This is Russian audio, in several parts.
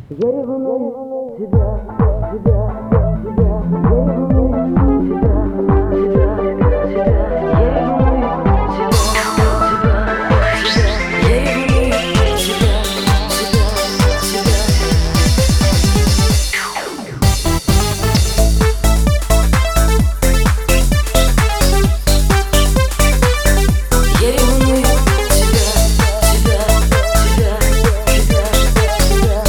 Я ревную тебя, тебя, тебя. Я ревную тебя, тебя, тебя. Я ревную тебя, тебя, тебя. Я ревную тебя, тебя, тебя. Я ревную тебя, тебя, тебя, тебя, тебя.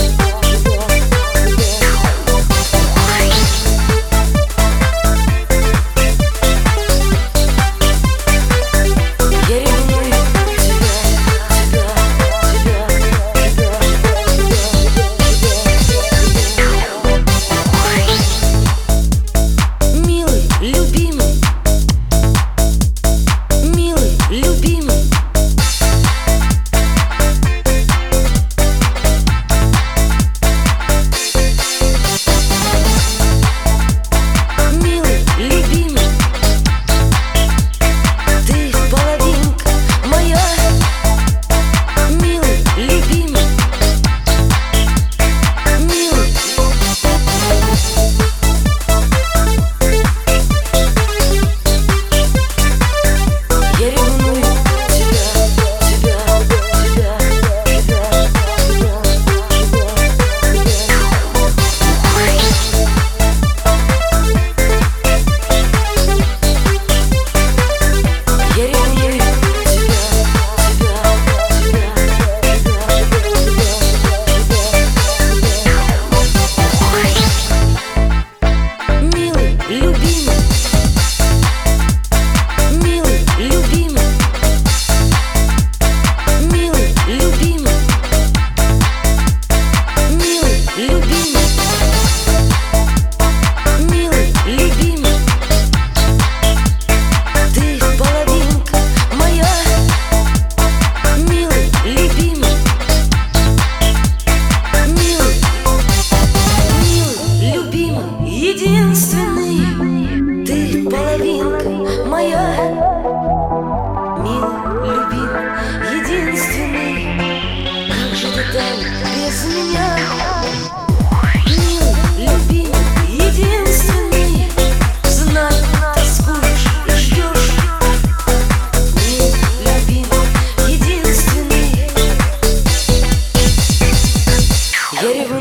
Единственный, ты половинка моя, милый, любимый, единственный. Как же ты там без меня? Милый, любимый, единственный. Знай, тоскуешь и ждешь. Милый, любимый, единственный. Я ревную.